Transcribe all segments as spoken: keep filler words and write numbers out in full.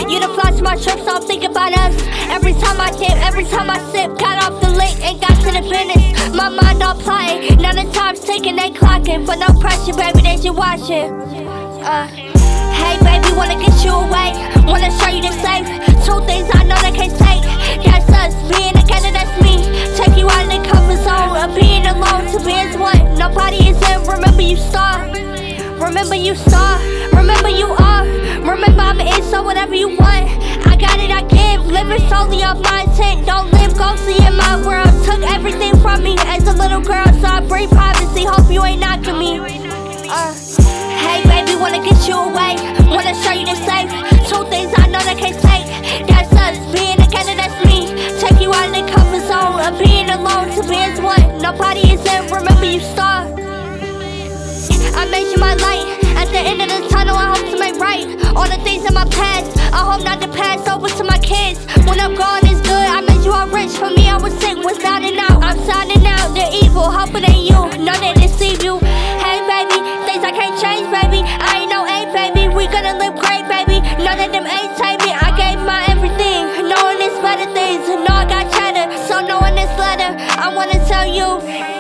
You done flash my trip, so I'm thinking about us. Every time I dip, every time I sip, got off the lick and got to the business. My mind all plotting, now the time's ticking, they clocking, but no pressure, baby, they just watching. Uh, hey, baby, wanna get you away, wanna show you the safe. Two things I know they can't take. That's us, being together, that's me. Take you out of the comfort zone of being alone to be as one. Nobody is in. Remember you star. Remember you star. Remember you are. Remember I'm in, so whatever you want, I got it, I give. Living solely off my intent. Don't live ghostly in my world. Took everything from me as a little girl, so I breathe privacy. Hope you ain't knocking me. Uh, hey baby, wanna get you away, wanna show you the safe. Two things I know they can't take. That's us, being together, that's me. Take you out of the comfort zone of being alone to be as one. Nobody is in. Remember you star. I made you my light. At the end of the tunnel, I hope to make right all the things in my past. I hope not to pass over to my kids. When I'm gone, it's good. I made you all rich. For me, I was sick, was down and out. I'm signing out. They're evil, hoping they you. Know they deceive you. Hey, baby, things I can't change, baby. I ain't no A, baby. We gonna live great, baby. Know that them A's take me. I gave my everything, knowing it's better things. Know I got cheddar, so knowing this letter, I wanna tell you.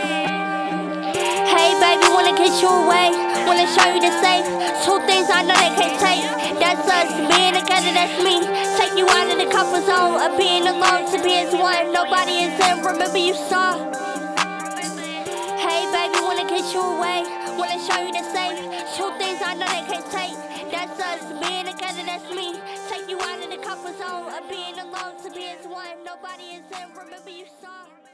Hey, baby, wanna get you away, wanna show you the safe. Two things I know they can't take. That's us, being together, that's me. Take you out of the comfort zone of being alone to be as one. Nobody is in. Remember you saw. Hey, baby, wanna get you away, wanna show you the safe. Two things I know they can't take. That's us, being together, that's me. Take you out of the comfort zone of being alone to be as one. Nobody is in. Remember you saw.